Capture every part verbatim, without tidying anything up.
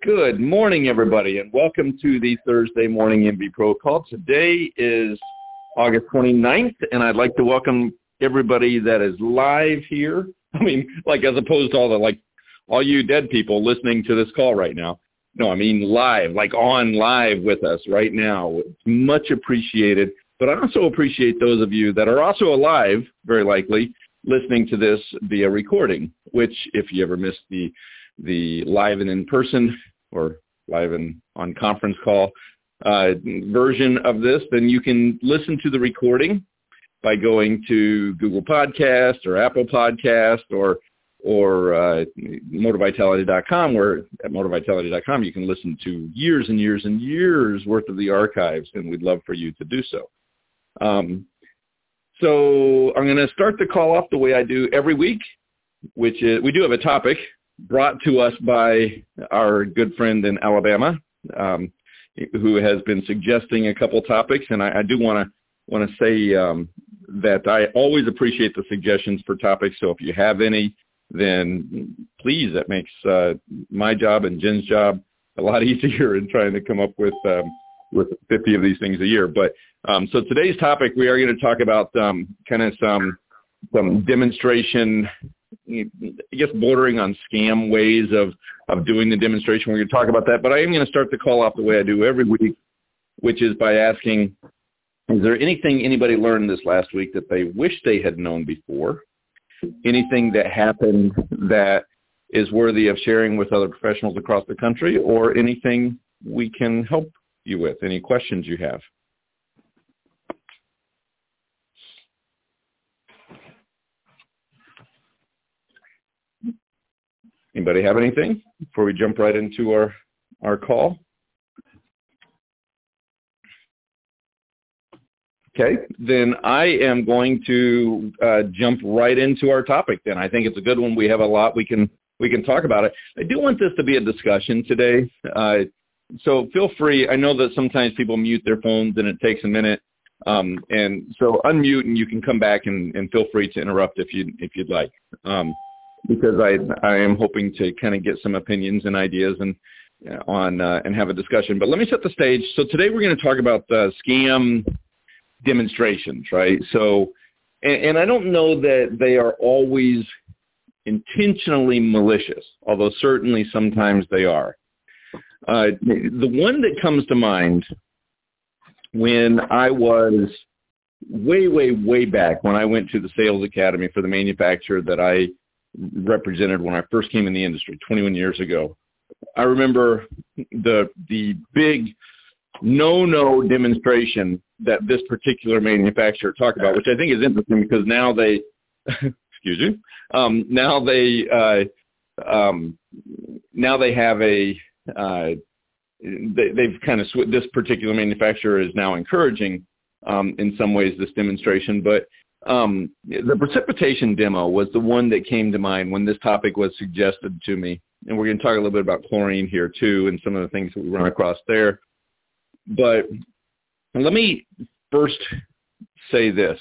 Good morning, everybody, and welcome to the Thursday morning M V Pro call. Today is August twenty-ninth, and I'd like to welcome everybody that is live here. I mean, like as opposed to all the, like, all you dead people listening to this call right now. No, I mean live, like on live with us right now. It's much appreciated. But I also appreciate those of you that are also alive, very likely, listening to this via recording, which if you ever missed the the live and in person or live and on conference call uh, version of this, then you can listen to the recording by going to Google Podcast or Apple Podcast or or uh, motor vitality dot com, where at motor vitality dot com you can listen to years and years and years worth of the archives, and we'd love for you to do so. Um, so I'm going to start the call off the way I do every week, which is we do have a topic brought to us by our good friend in Alabama, um, who has been suggesting a couple topics, and I, I do want to want to say um, that I always appreciate the suggestions for topics. So if you have any, then please, that makes uh, my job and Jen's job a lot easier in trying to come up with um, with fifty of these things a year. But um, so today's topic, we are going to talk about um, kind of some some demonstration, I guess bordering on scam ways of, of doing the demonstration. We're going to talk about that, but I am going to start the call off the way I do every week, which is by asking, is there anything anybody learned this last week that they wish they had known before? Anything that happened that is worthy of sharing with other professionals across the country, or anything we can help you with? Any questions you have? Anybody have anything before we jump right into our, our call? Okay, then I am going to uh, jump right into our topic then. I think it's a good one. We have a lot we can we can talk about it. I do want this to be a discussion today, uh, so feel free. I know that sometimes people mute their phones and it takes a minute, um, and so unmute and you can come back and, and feel free to interrupt if, you, if you'd like. Um, because I I am hoping to kind of get some opinions and ideas and on uh, and have a discussion. But let me set the stage. So today we're going to talk about uh, scam demonstrations, right? So, and, and I don't know that they are always intentionally malicious, although certainly sometimes they are. Uh, the one that comes to mind when I was way, way, way back when I went to the sales academy for the manufacturer that I represented when I first came in the industry twenty-one years ago. I remember the the big no-no demonstration that this particular manufacturer talked about, which I think is interesting because now they, excuse you, um, now they uh, um, now they have a uh, they, they've kind of sw- this particular manufacturer is now encouraging um, in some ways this demonstration, but Um, the precipitation demo was the one that came to mind when this topic was suggested to me. And we're going to talk a little bit about chlorine here too and some of the things that we run across there. But let me first say this.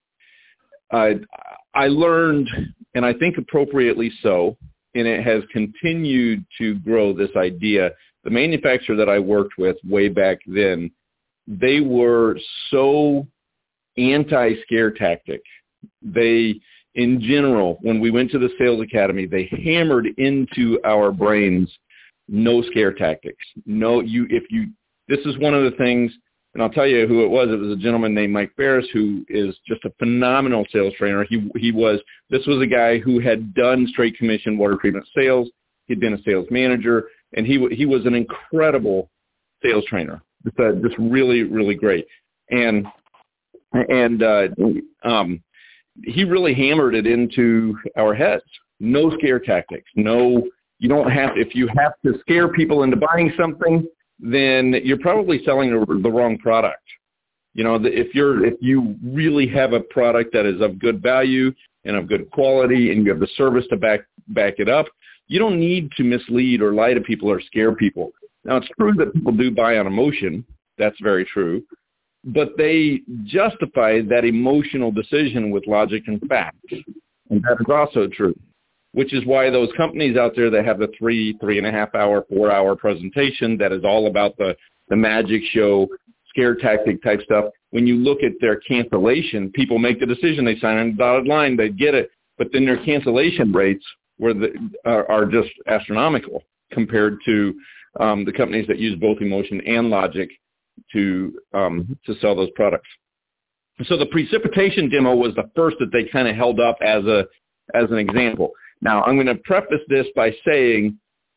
I, I learned, and I think appropriately so, and it has continued to grow this idea. The manufacturer that I worked with way back then, they were so anti-scare tactic. They, in general, when we went to the sales academy, they hammered into our brains no scare tactics. No, you, if you, this is one of the things, and I'll tell you who it was. It was a gentleman named Mike Ferris, who is just a phenomenal sales trainer. He, he was, this was a guy who had done straight commission water treatment sales. He'd been a sales manager, and he, he was an incredible sales trainer. Just, uh, just really, really great. And And uh, um, he really hammered it into our heads. No scare tactics. No, you don't have, if you have to scare people into buying something, then you're probably selling the wrong product. You know, if you're, if you really have a product that is of good value and of good quality and you have the service to back, back it up, you don't need to mislead or lie to people or scare people. Now, it's true that people do buy on emotion. That's very true. But they justify that emotional decision with logic and facts. And that is also true. which is why those companies out there that have the three, three and a half hour, four hour presentation that is all about the, the magic show, scare tactic type stuff, when you look at their cancellation, people make the decision, they sign on the dotted line, they get it, but then their cancellation rates were the, are, are just astronomical compared to um, the companies that use both emotion and logic to um, to sell those products. So the precipitation demo was the first that they kind of held up as a as an example. Now, I'm going to preface this by saying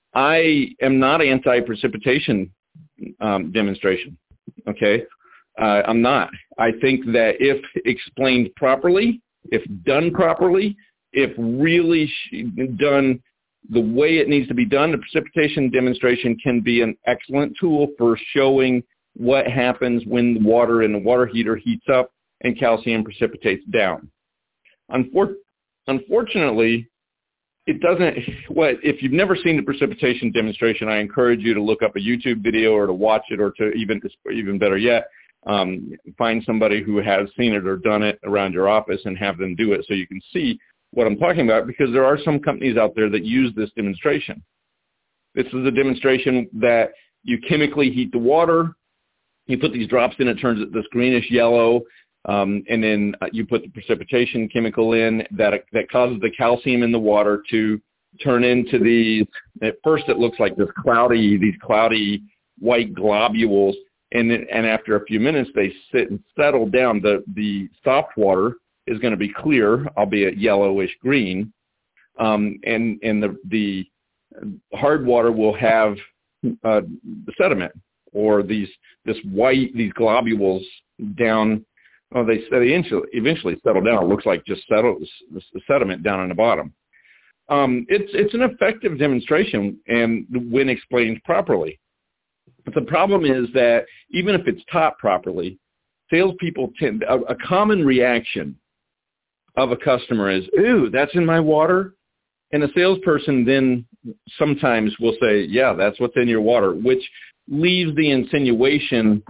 I am not anti-precipitation um, demonstration, okay? Uh, I'm not. I think that if explained properly, if done properly, if really sh- done the way it needs to be done, the precipitation demonstration can be an excellent tool for showing what happens when the water in the water heater heats up and calcium precipitates down. Unfor- unfortunately, it doesn't, what, if you've never seen the precipitation demonstration, I encourage you to look up a YouTube video or to watch it, or to even, even better yet, um, find somebody who has seen it or done it around your office and have them do it so you can see what I'm talking about, because there are some companies out there that use this demonstration. This is a demonstration that you chemically heat the water, you put these drops in, it turns it this greenish yellow, Um, and then uh, you put the precipitation chemical in that that causes the calcium in the water to turn into these, at first it looks like this cloudy, these cloudy white globules, and then, and after a few minutes they sit and settle down. The, the soft water is going to be clear, albeit yellowish green, um, and, and the, the hard water will have uh, the sediment, or these this white, these globules down. Oh, they they eventually, eventually settle down. It looks like just settles the sediment down on the bottom. Um, it's it's an effective demonstration, and when explained properly. But the problem is that even if it's taught properly, salespeople tend a, a common reaction of a customer is, "Ooh, that's in my water," and a salesperson then sometimes will say, "Yeah, that's what's in your water," which leaves the insinuation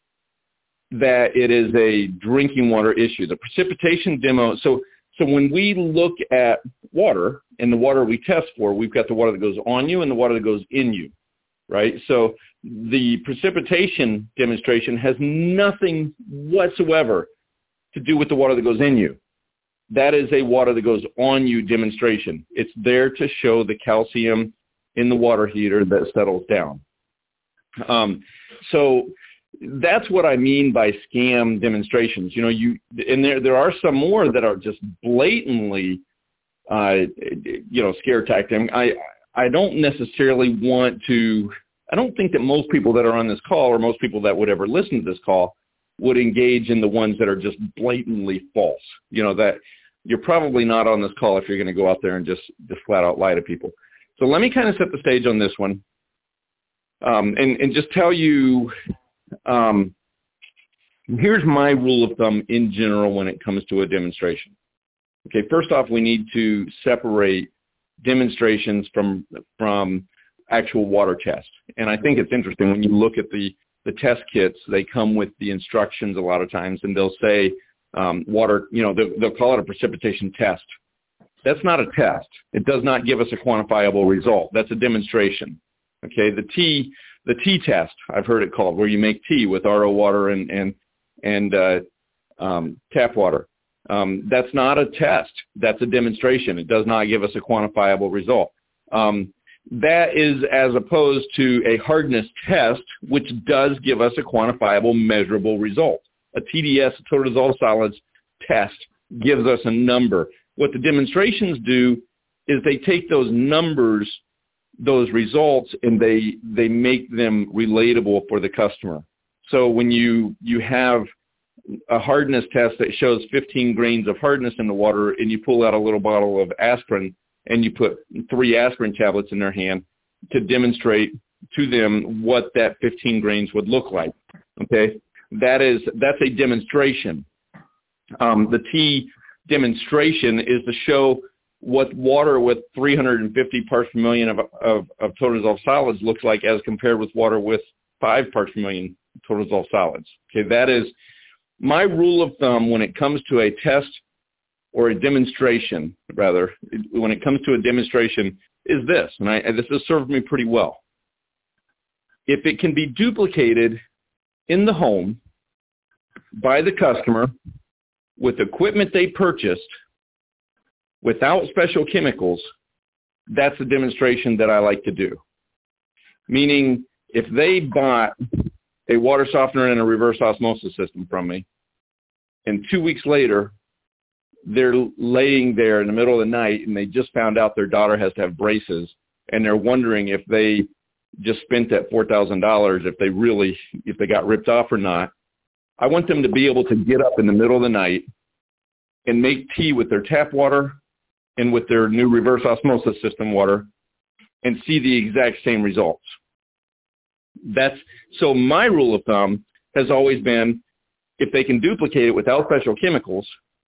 that it is a drinking water issue. The precipitation demo, so so when we look at water and the water we test for, we've got the water that goes on you and the water that goes in you, right? So the precipitation demonstration has nothing whatsoever to do with the water that goes in you. That is a water that goes on you demonstration. It's there to show the calcium in the water heater that settles down. Um, so that's what I mean by scam demonstrations. You know, you and there there are some more that are just blatantly, uh, you know, scare tactic. I I don't necessarily want to. I don't think that most people that are on this call, or most people that would ever listen to this call, would engage in the ones that are just blatantly false. You know, that you're probably not on this call if you're going to go out there and just just flat out lie to people. So let me kind of set the stage on this one, um, and and just tell you. Um, here's my rule of thumb in general when it comes to a demonstration. Okay, first off, we need to separate demonstrations from from actual water tests. And I think it's interesting when you look at the, the test kits, they come with the instructions a lot of times, and they'll say um, water, you know, they'll, they'll call it a precipitation test. That's not a test. It does not give us a quantifiable result. That's a demonstration. Okay, the T The tea test, I've heard it called, where you make tea with R O water and and and uh, um, tap water. Um, that's not a test. That's a demonstration. It does not give us a quantifiable result. Um, that is as opposed to a hardness test, which does give us a quantifiable, measurable result. A T D S, a total dissolved solids test, gives us a number. What the demonstrations do is they take those numbers, those results, and they they make them relatable for the customer. So when you you have a hardness test that shows fifteen grains of hardness in the water, and you pull out a little bottle of aspirin and you put three aspirin tablets in their hand to demonstrate to them what that fifteen grains would look like. Okay, that is that's a demonstration. Um, the T demonstration is to show what water with three hundred fifty parts per million of, of, of total dissolved solids looks like as compared with water with five parts per million total dissolved solids. Okay, that is my rule of thumb when it comes to a test or a demonstration, rather, when it comes to a demonstration, is this, and, I, and this has served me pretty well. If it can be duplicated in the home by the customer with equipment they purchased without special chemicals, that's a demonstration that I like to do. Meaning, if they bought a water softener and a reverse osmosis system from me, and two weeks later, they're laying there in the middle of the night and they just found out their daughter has to have braces, and they're wondering if they just spent that four thousand dollars, if they really, if they got ripped off or not. I want them to be able to get up in the middle of the night and make tea with their tap water and with their new reverse osmosis system water and see the exact same results. That's, so my rule of thumb has always been, if they can duplicate it without special chemicals,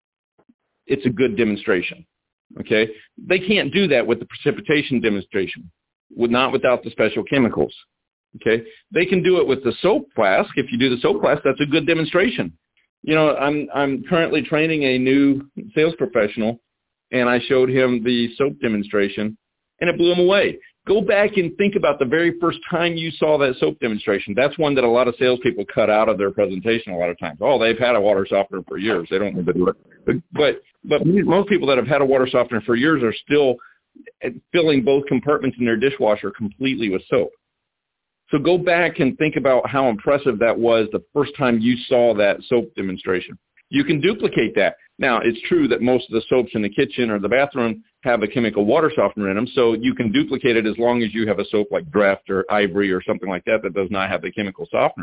it's a good demonstration, okay? They can't do that with the precipitation demonstration, with, not without the special chemicals, okay? They can do it with the soap flask. If you do the soap flask, that's a good demonstration. You know, I'm I'm currently training a new sales professional, and I showed him the soap demonstration, and it blew him away. Go back and think about the very first time you saw that soap demonstration. That's one that a lot of salespeople cut out of their presentation a lot of times. Oh, they've had a water softener for years. They don't need to do it. But, but but most people that have had a water softener for years are still filling both compartments in their dishwasher completely with soap. So go back and think about how impressive that was the first time you saw that soap demonstration. You can duplicate that. Now, it's true that most of the soaps in the kitchen or the bathroom have a chemical water softener in them, so you can duplicate it as long as you have a soap like Draft or Ivory or something like that that does not have the chemical softeners.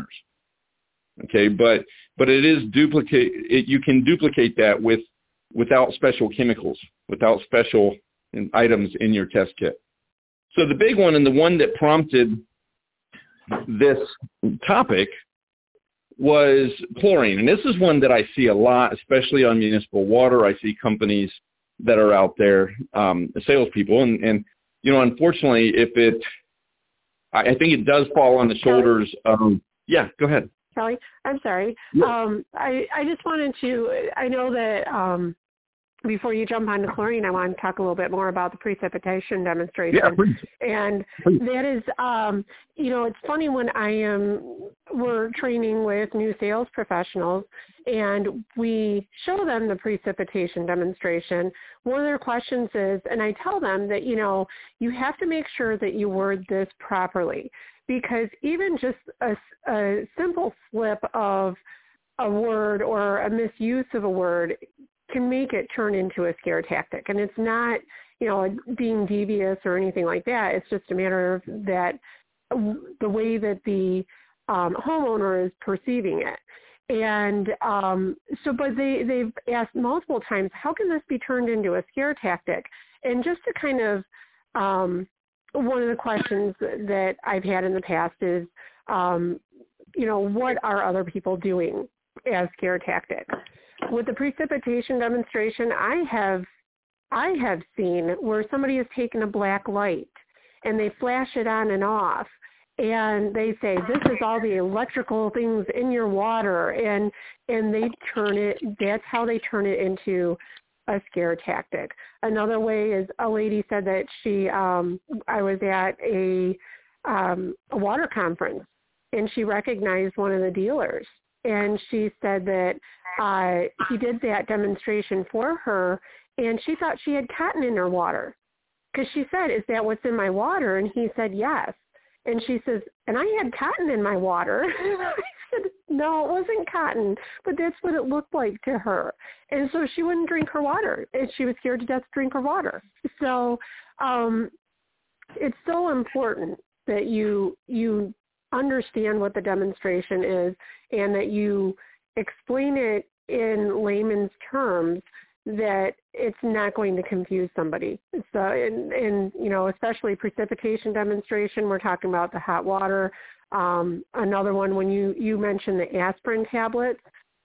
Okay, but but it is duplicate. It, you can duplicate that with without special chemicals, without special items in your test kit. So the big one, and the one that prompted this topic, was chlorine. And this is one that I see a lot, especially on municipal water. I see companies that are out there, um, salespeople. And, and, you know, unfortunately, if it, I, I think it does fall on the shoulders of, yeah, go ahead. Kelly, I'm sorry. Yeah. Um, I, I just wanted to, I know that um, before you jump onto chlorine, I want to talk a little bit more about the precipitation demonstration. Yeah, please. And Please. that is, um, you know, it's funny when I am, we're training with new sales professionals and we show them the precipitation demonstration. One of their questions is, and I tell them that, you know, you have to make sure that you word this properly, because even just a, a simple slip of a word or a misuse of a word can make it turn into a scare tactic. And it's not, you know, being devious or anything like that. It's just a matter of that the way that the um, homeowner is perceiving it. And um, so, but they, they've asked multiple times, how can this be turned into a scare tactic? And just to kind of, um, one of the questions that I've had in the past is, um, you know, what are other people doing as scare tactics? With the precipitation demonstration, I have I have seen where somebody has taken a black light and they flash it on and off, and they say, this is all the electrical things in your water, and and they turn it, that's how they turn it into a scare tactic. Another way is, a lady said that she, um, I was at a, um, a water conference, and she recognized one of the dealers. And she said that uh, he did that demonstration for her, and she thought she had cotton in her water. Because she said, is that what's in my water? And he said, yes. And she says, and I had cotton in my water. I said, no, it wasn't cotton, but that's what it looked like to her. And so she wouldn't drink her water, and she was scared to death to drink her water. So um, it's so important that you you understand what the demonstration is and that you explain it in layman's terms, that it's not going to confuse somebody. So, and, and you know, especially precipitation demonstration, we're talking about the hot water. Um, another one, when you, you mentioned the aspirin tablets,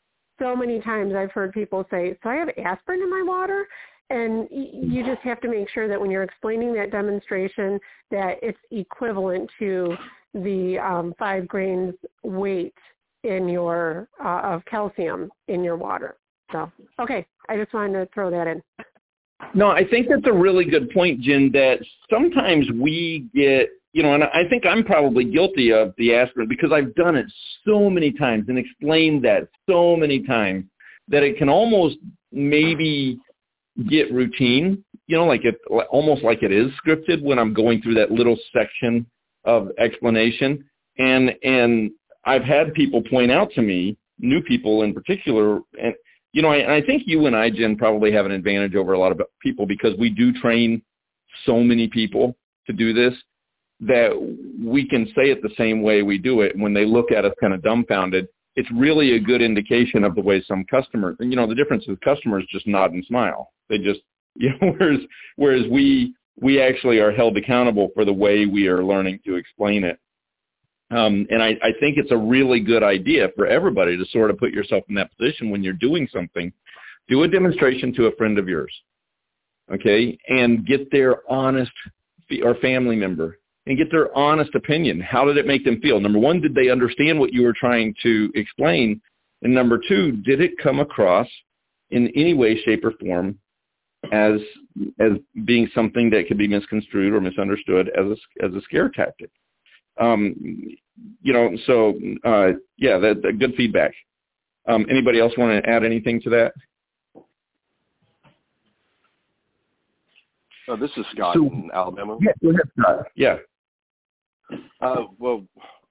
so many times I've heard people say, so I have aspirin in my water? And you just have to make sure that when you're explaining that demonstration, that it's equivalent to the um, five grains weight in your uh, of calcium in your water. So, okay, I just wanted to throw that in. No, I think that's a really good point, Jen, that sometimes we get, you know, and I think I'm probably guilty of the aspirin because I've done it so many times and explained that so many times that it can almost maybe get routine, you know, like it almost like it is scripted when I'm going through that little section of explanation. And and I've had people point out to me, new people in particular, and you know, I, and I think you and I, Jen, probably have an advantage over a lot of people because we do train so many people to do this that we can say it the same way we do it. When they look at us kind of dumbfounded, it's really a good indication of the way some customers, and you know, the difference is customers just nod and smile. They just, you know, whereas, whereas we, we actually are held accountable for the way we are learning to explain it. Um, and I, I think it's a really good idea for everybody to sort of put yourself in that position when you're doing something. Do a demonstration to a friend of yours, okay, and get their honest, or family member, and get their honest opinion. How did it make them feel? Number one, did they understand what you were trying to explain? And number two, did it come across in any way, shape, or form as as being something that could be misconstrued or misunderstood as a, as a scare tactic? Um, you know, so, uh, yeah, that, that good feedback. Um, anybody else want to add anything to that? Oh, this is Scott so, in Alabama. Yeah, go ahead, Scott. Yeah. Uh, well,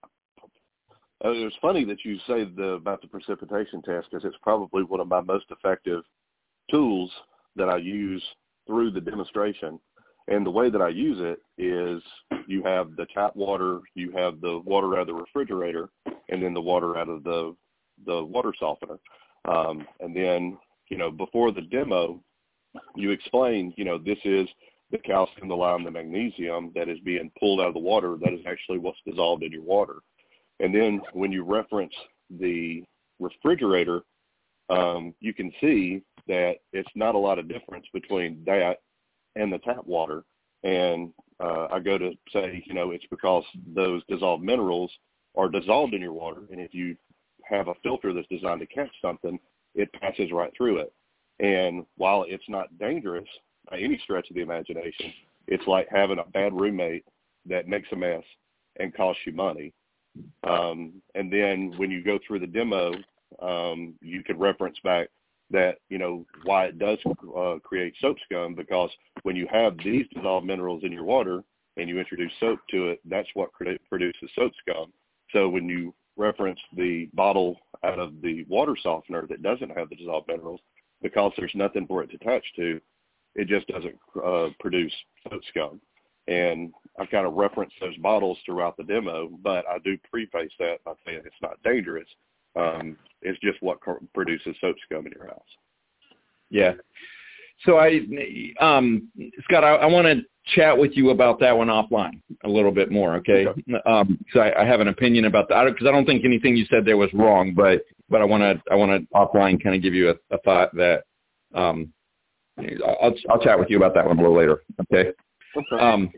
uh, it was funny that you say the, about the precipitation test because it's probably one of my most effective tools that I use through the demonstration. And the way that I use it is you have the tap water, you have the water out of the refrigerator, and then the water out of the the water softener. Um, and then, you know, before the demo, you explain, you know, this is the calcium, the lime, the magnesium that is being pulled out of the water. That is actually what's dissolved in your water. And then when you reference the refrigerator, um, you can see that it's not a lot of difference between that and the tap water. And uh, I go to say, you know, it's because those dissolved minerals are dissolved in your water. And if you have a filter that's designed to catch something, it passes right through it. And while it's not dangerous by any stretch of the imagination, it's like having a bad roommate that makes a mess and costs you money. Um, and then when you go through the demo, um, you could reference back that, you know, why it does uh, create soap scum, because when you have these dissolved minerals in your water and you introduce soap to it, that's what produces soap scum. So when you reference the bottle out of the water softener that doesn't have the dissolved minerals, because there's nothing for it to attach to, it just doesn't uh, produce soap scum. And I kind of reference those bottles throughout the demo, but I do preface that by saying it's not dangerous. Um, it's just what produces soap scum in your house. Yeah. So I, um, Scott, I, I want to chat with you about that one offline a little bit more. Okay. okay. Um, so I, I have an opinion about that because I don't think anything you said there was wrong, but, but I want to, I want to offline kind of give you a, a thought that, um, I'll, I'll chat with you about that one a little later. Okay. okay. Um,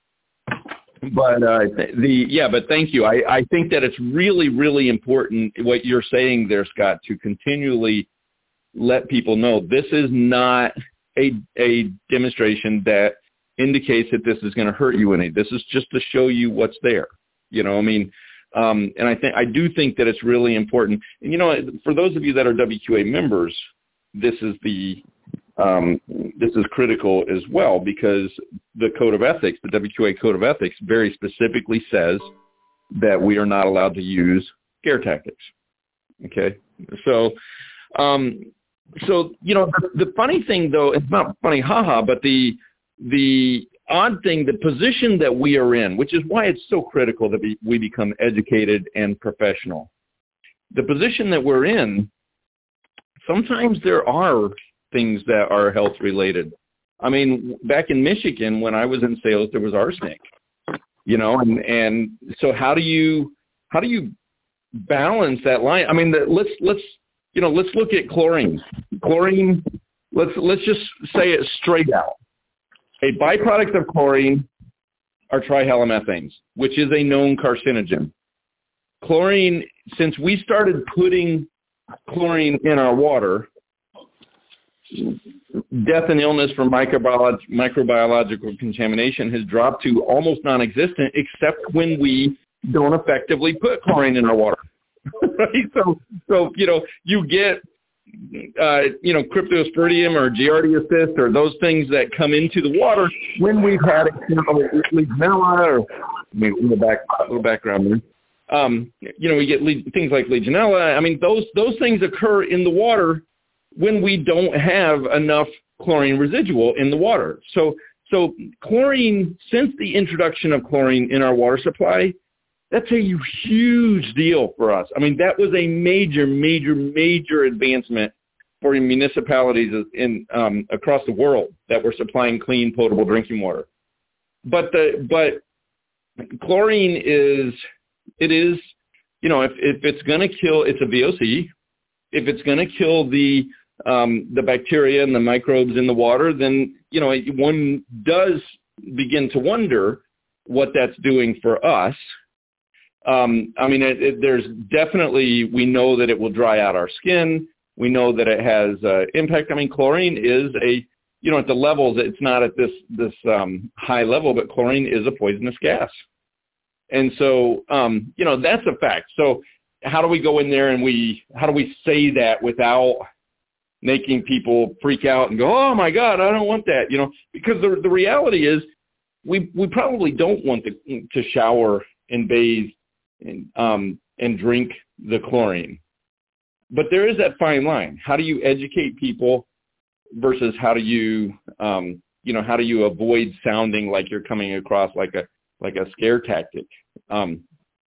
But uh, the yeah, but thank you. I, I think that it's really, really important what you're saying there, Scott, to continually let people know this is not a a demonstration that indicates that this is going to hurt you any. This is just to show you what's there. You know, I mean, um, and I think I do think that it's really important. And you know, for those of you that are W Q A members, this is the Um, this is critical as well because the Code of Ethics, the W Q A Code of Ethics, very specifically says that we are not allowed to use scare tactics. Okay, so, um, so you know, the, the funny thing though, it's not funny, haha, but the the odd thing, the position that we are in, which is why it's so critical that we, we become educated and professional. The position that we're in, sometimes there are things that are health related. I mean, back in Michigan, when I was in sales, there was arsenic, you know, and, and so how do you, how do you balance that line? I mean, the, let's, let's, you know, let's look at chlorine, chlorine. Let's, let's just say it straight out. A byproduct of chlorine are trihalomethanes, which is a known carcinogen. Chlorine, since we started putting chlorine in our water, death and illness from microbiolog- microbiological contamination has dropped to almost non-existent, except when we don't effectively put chlorine in our water. Right? So, so you know, you get, uh, you know, cryptosporidium or Giardia cyst or those things that come into the water when we've had, you know, Legionella or, I mean, in the back, little background there. Um, you know, we get le- things like Legionella. I mean, those those things occur in the water when we don't have enough chlorine residual in the water. So, so chlorine, since the introduction of chlorine in our water supply, that's a huge deal for us. I mean, that was a major, major, major advancement for municipalities in um, across the world that were supplying clean, potable drinking water. But the but chlorine is it is you know if if it's going to kill, it's a V O C. If it's going to kill the um, the bacteria and the microbes in the water, then you know one does begin to wonder what that's doing for us. Um, I mean, it, it, there's definitely, we know that it will dry out our skin. We know that it has uh, impact. I mean, chlorine is a, you know, at the levels, it's not at this, this um, high level, but chlorine is a poisonous gas. And so, um, you know, that's a fact. So how do we go in there and we, how do we say that without making people freak out and go, oh my God, I don't want that, you know, because the, the reality is we, we probably don't want to, to shower and bathe and, um, and drink the chlorine. But there is that fine line. How do you educate people versus how do you, um, you know, how do you avoid sounding like you're coming across like a, like a scare tactic? Um,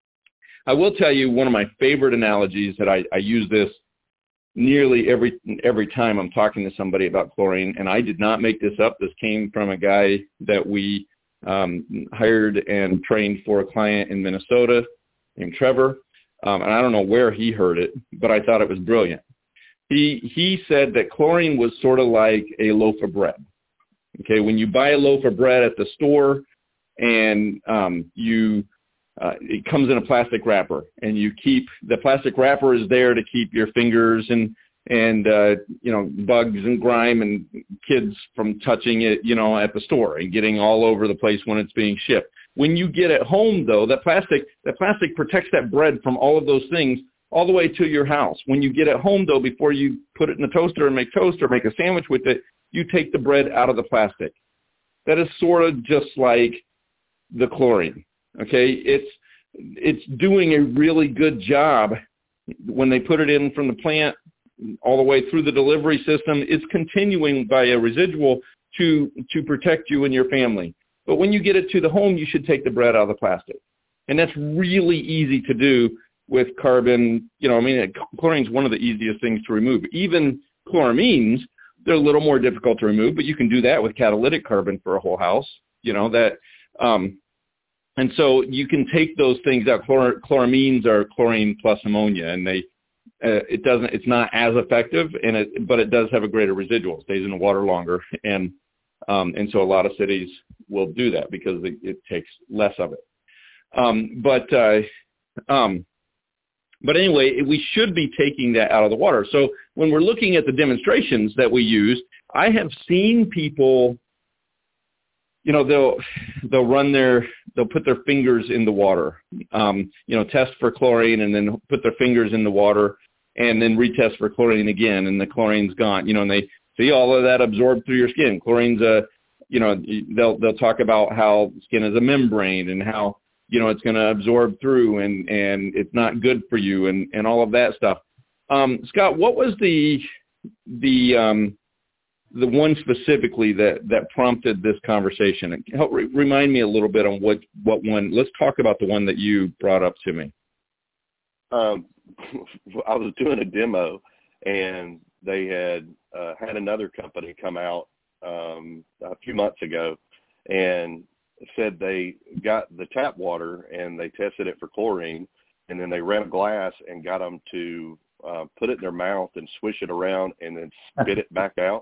I will tell you one of my favorite analogies that I, I use this nearly every, every time I'm talking to somebody about chlorine, and I did not make this up. This came from a guy that we um, hired and trained for a client in Minnesota named Trevor. Um, and I don't know where he heard it, but I thought it was brilliant. He he said that chlorine was sort of like a loaf of bread. Okay, when you buy a loaf of bread at the store, and um, you uh, it comes in a plastic wrapper, and you keep the plastic wrapper is there to keep your fingers and and uh, you know bugs and grime and kids from touching it, you know, at the store and getting all over the place when it's being shipped. When you get it home, though, that plastic that plastic protects that bread from all of those things all the way to your house. When you get it home, though, before you put it in the toaster and make toast or make a sandwich with it, you take the bread out of the plastic. That is sort of just like the chlorine. Okay, it's it's doing a really good job when they put it in from the plant all the way through the delivery system. It's continuing by a residual to to protect you and your family. But when you get it to the home, you should take the bread out of the plastic. And that's really easy to do with carbon. You know, I mean, chlorine is one of the easiest things to remove. Even chloramines, they're a little more difficult to remove, but you can do that with catalytic carbon for a whole house, you know, that, um, and so you can take those things out. Chlor- chloramines are chlorine plus ammonia, and they, uh, it doesn't, it's not as effective, and it, but it does have a greater residual. It stays in the water longer, and Um, and so a lot of cities will do that because it, it takes less of it. Um, but uh, um, but anyway, we should be taking that out of the water. So when we're looking at the demonstrations that we use, I have seen people, you know, they'll they'll run their they'll put their fingers in the water, um, you know, test for chlorine and then put their fingers in the water and then retest for chlorine again, and the chlorine's gone, you know, and they see all of that absorbed through your skin. Chlorine's a, you know, they'll they'll talk about how skin is a membrane and how, you know, it's going to absorb through and, and it's not good for you and, and all of that stuff. Um, Scott, what was the the um, the one specifically that, that prompted this conversation? Help re- remind me a little bit on what, what one. Let's talk about the one that you brought up to me. Um, I was doing a demo, and they had uh, had another company come out um, a few months ago and said they got the tap water and they tested it for chlorine, and then they ran a glass and got them to uh, put it in their mouth and swish it around and then spit it back out.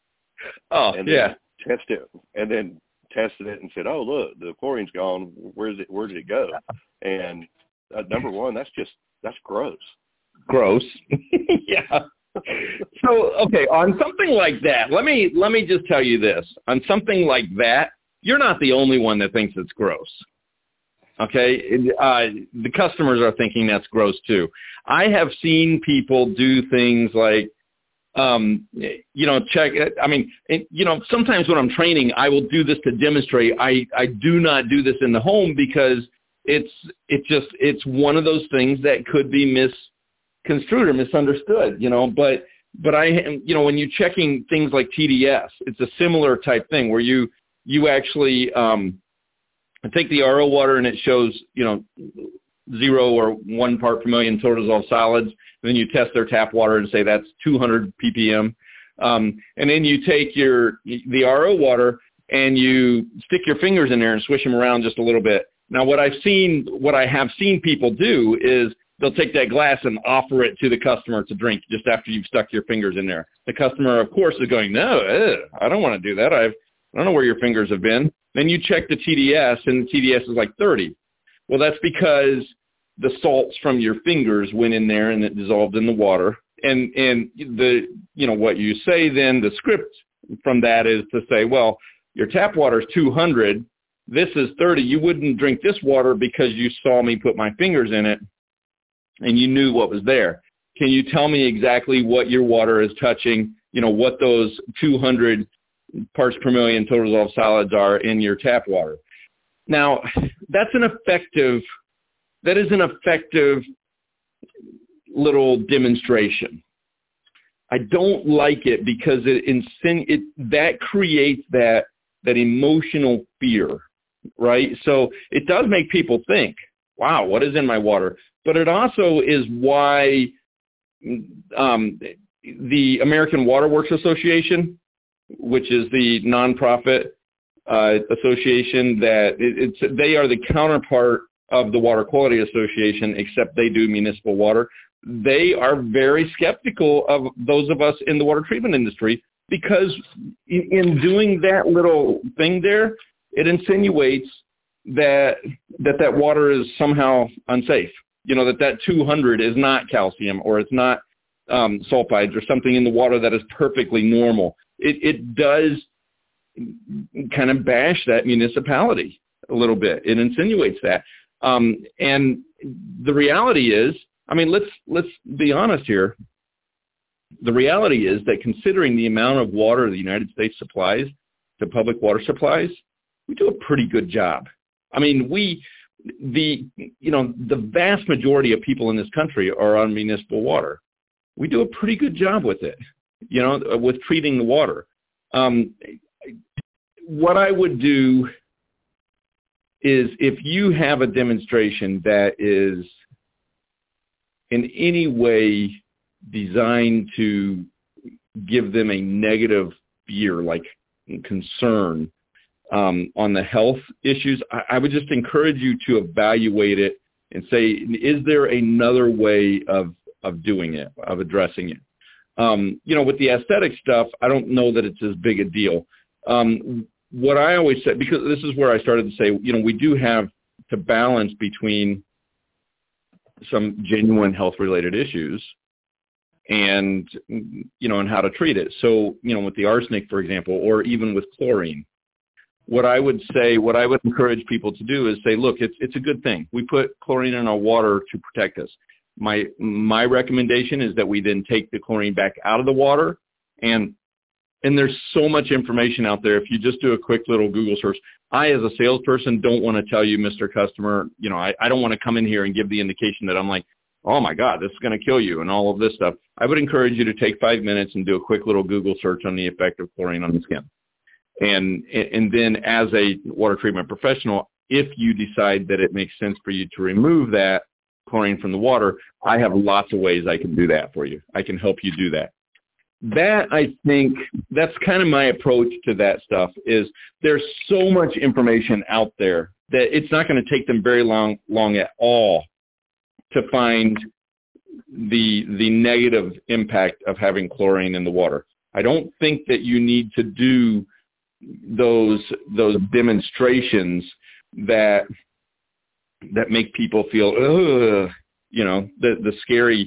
Oh, and yeah. Test it, and then tested it and said, "Oh, look, the chlorine's gone. Where's it? Where did it go?" And uh, number one, that's just that's gross. Gross. Yeah. So, okay, on something like that, let me let me just tell you this. On something like that, you're not the only one that thinks it's gross. Okay? Uh, the customers are thinking that's gross too. I have seen people do things like, um, you know, check, I mean, it, you know, sometimes when I'm training, I will do this to demonstrate. I, I do not do this in the home because it's, it just, it's one of those things that could be misconstrued or misunderstood, you know, but, but I, you know, when you're checking things like T D S, it's a similar type thing where you, you actually, um, take the R O water and it shows, you know, zero or one part per million total dissolved solids. And then you test their tap water and say that's two hundred p p m. Um, and then you take your the R O water and you stick your fingers in there and swish them around just a little bit. Now, what I've seen, what I have seen people do is they'll take that glass and offer it to the customer to drink just after you've stuck your fingers in there. The customer, of course, is going, no, ugh, I don't want to do that. I've, I don't know where your fingers have been. Then you check the T D S, and the T D S is like thirty. Well, that's because the salts from your fingers went in there and it dissolved in the water. And and the you know what you say then, the script from that is to say, well, your tap water is two hundred. This is thirty. You wouldn't drink this water because you saw me put my fingers in it and you knew what was there. Can you tell me exactly what your water is touching, you know, what those two hundred parts per million total dissolved solids are in your tap water? Now, that's an effective, that is an effective little demonstration. I don't like it because it, it that creates that, that emotional fear, right? So it does make people think, wow, what is in my water? But it also is why um, the American Water Works Association, which is the nonprofit uh, association that it, it's, they are the counterpart of the Water Quality Association, except they do municipal water. They are very skeptical of those of us in the water treatment industry because in, in doing that little thing there, it insinuates that that that water is somehow unsafe. You know, that that two hundred is not calcium or it's not um, sulfides or something in the water that is perfectly normal. It, it does kind of bash that municipality a little bit. It insinuates that. Um, and the reality is, I mean, let's let's be honest here. The reality is that considering the amount of water the United States supplies to public water supplies, we do a pretty good job. I mean, we, the, you know, the vast majority of people in this country are on municipal water. We do a pretty good job with it, you know, with treating the water. Um, what I would do is if you have a demonstration that is in any way designed to give them a negative fear, like concern um, on the health issues, I, I would just encourage you to evaluate it and say, is there another way of, of doing it, of addressing it? Um, you know, with the aesthetic stuff, I don't know that it's as big a deal. Um, what I always say, because this is where I started to say, you know, we do have to balance between some genuine health-related issues and, you know, and how to treat it. So, you know, with the arsenic, for example, or even with chlorine, what I would say, what I would encourage people to do is say, look, it's it's a good thing. We put chlorine in our water to protect us. My my recommendation is that we then take the chlorine back out of the water, and and there's so much information out there. If you just do a quick little Google search, I, as a salesperson, don't want to tell you, Mister Customer, you know, I, I don't want to come in here and give the indication that I'm like, oh my God, this is going to kill you and all of this stuff. I would encourage you to take five minutes and do a quick little Google search on the effect of chlorine on the skin. And and then as a water treatment professional, if you decide that it makes sense for you to remove that chlorine from the water, I have lots of ways I can do that for you. I can help you do that. That, I think, that's kind of my approach to that stuff is there's so much information out there that it's not going to take them very long, long at all to find the the negative impact of having chlorine in the water. I don't think that you need to do those those demonstrations that that make people feel, ugh, you know, the the scary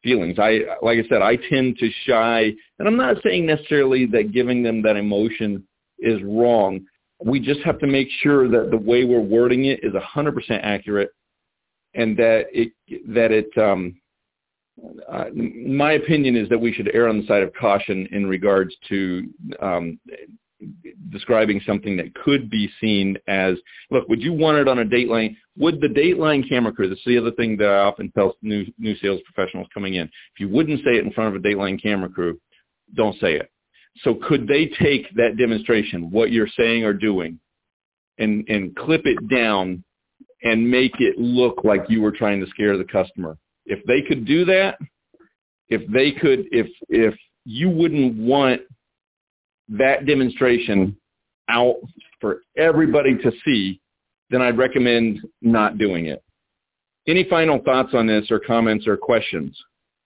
feelings. I, like I said, I tend to shy, and I'm not saying necessarily that giving them that emotion is wrong. We just have to make sure that the way we're wording it is one hundred percent accurate, and that it, that it, um, uh, my opinion is that we should err on the side of caution in regards to um, describing something that could be seen as, look, would you want it on a Dateline? Would the Dateline camera crew, this is the other thing that I often tell new new sales professionals coming in, if you wouldn't say it in front of a Dateline camera crew, don't say it. So could they take that demonstration, what you're saying or doing, and, and clip it down and make it look like you were trying to scare the customer? If they could do that, if they could, if if you wouldn't want that demonstration out for everybody to see, then I'd recommend not doing it. Any final thoughts on this, or comments or questions?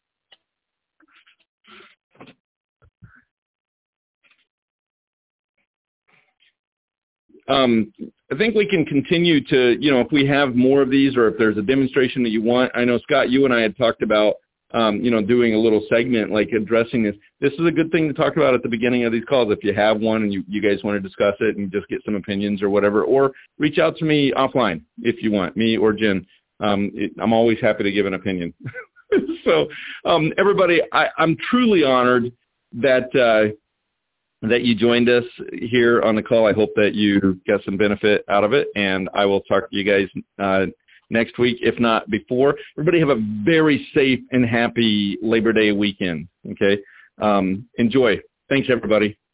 Um, I think we can continue to, you know, if we have more of these, or if there's a demonstration that you want. I know, Scott, you and I had talked about, um, you know, doing a little segment, like addressing this. This is a good thing to talk about at the beginning of these calls. If you have one and you, you guys want to discuss it and just get some opinions or whatever, or reach out to me offline if you want, me or Jen. Um, it, I'm always happy to give an opinion. So um, everybody, I, I'm truly honored that, uh, that you joined us here on the call. I hope that you got some benefit out of it, and I will talk to you guys uh, next week, if not before. Everybody have a very safe and happy Labor Day weekend, okay? Um, enjoy. Thanks, everybody.